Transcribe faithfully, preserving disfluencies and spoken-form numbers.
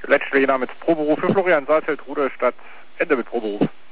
Letzte Trainer mit Proberuf für Florian Saalfeld, Rudolstadt, Ende mit Proberuf.